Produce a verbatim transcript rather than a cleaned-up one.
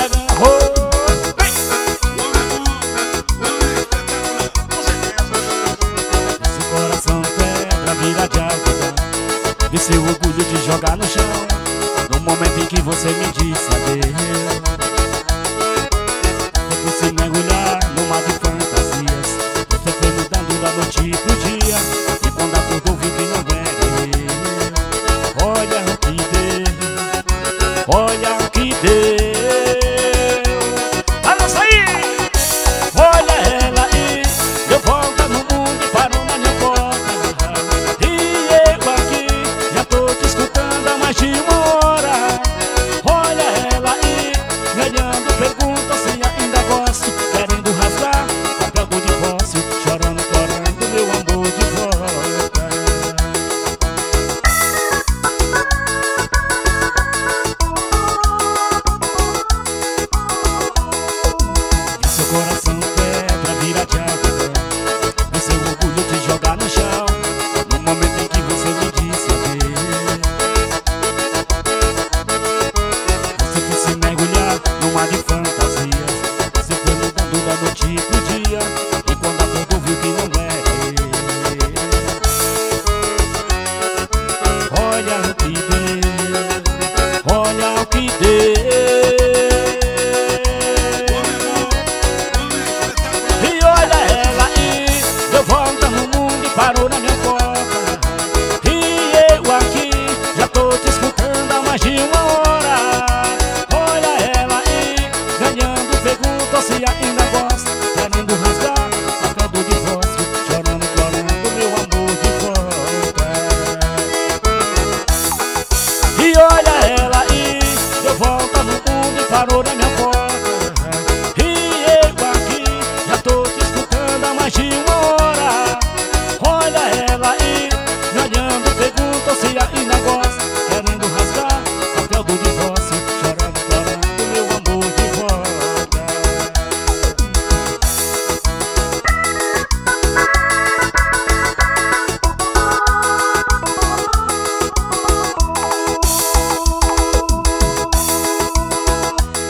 E seu orgulho de jogar no chão no momento em que você me disse adeus. Você se mergulhar no mar de fantasias. Você foi mudando da noite pro dia, e quando acordou viu que não era eu. Olha o que deu, olha o que deu. Balança aí! Olha ela aí, deu volta no mundo e parou na minha porta. De uma hora, olha ela aí, ganhando pergunta se ainda gosto, querendo rasgar papel do divórcio, chorando, chorando meu amor de volta. E seu coração quebra, vira de água, e seu orgulho de jogar no chão no momento em que você me disse adeus. Numa de fantasias, você foi mudando da noite pro dia, e quando acordou viu que não era ele. Olha o que deu, olha o que deu. E olha ela aí, deu volta no mundo e parou na minha porta. E eu aqui, já tô te escutando há mais de uma hora. Se ainda gosta, querendo rasgar papel do divórcio, chorando, chorando meu amor de volta. E olha ela aí, deu volta no mundo e parou na